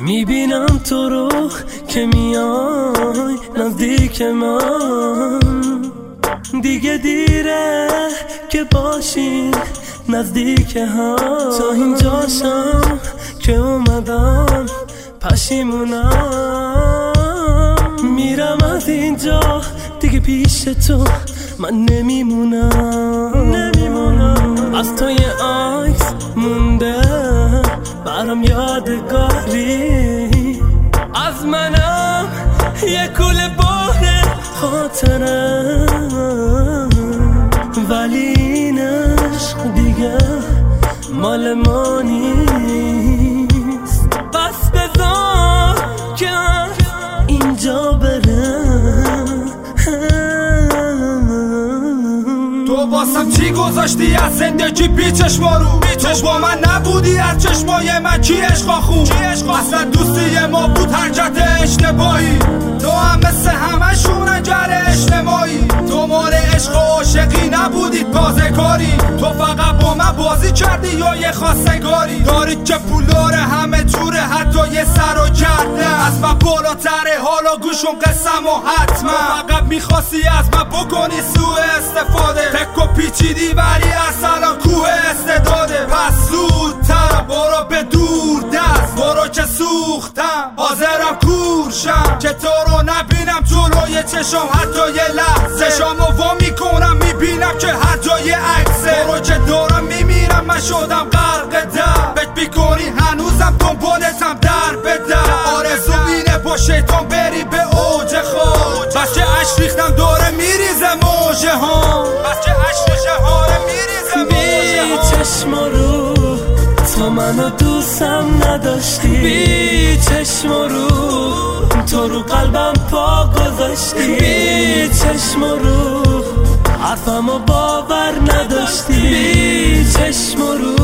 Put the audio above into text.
میبینم تو رو که میای نزدیک من، دیگه دیره که باشی نزدیک هم. تا اینجاشم که اومدم پشیمونم، میرم از اینجا دیگه پیش تو من نمیمونم. از تو یه عکس مونده برام یادگاری، از منم یه کوله باره خاطره، ولی این عشق دیگه مال ما نیست. بس بذار که اینجا بره. تو واسم چی گذاشتی از زندگی بی چشما رو؟ تو با من نبودی از چشمای من کی عشقا خون؟ اصلا دوستی ما بود حرکت اشتباهی، تو هم مثل همشون انجر اجتماعی. تو مال عشق و عاشقی نبودی تازه کاری، تو فقط با من بازی کردی یا یه خواستگاری. داری که پولاره همه جوره حتی یه سر و کرده از من بالاتره، حالا گوشون قسم و حتما فقط میخواستی از من بکنی سوء استفاده. فکر و پیچیدی ولی اصلا کوه استعداده. پس زودتر برو به دور دست، برو که سوختم حاضرم کورشم که تو رو نبینم جلوی چشم حتی یه لحظه. چشامو وا میکنم میبینم که هر جای عکسه، برو که دارم میمیرم من شدم غرق در. فکر میکنی هنوزم دنبالتم در به در، آرزو اینه با شیطان بری به اوج خود. بس که عشق ریختم داره میریزه موجه ها، بس که عشق ریختم میریزه موجه ها. بی چشم رو تو منو دوستم نداشتی، بی چشم رو تو رو قلبم پا گذاشتی، بی چشم رو حرفمو باور نداشتی، بی چشم رو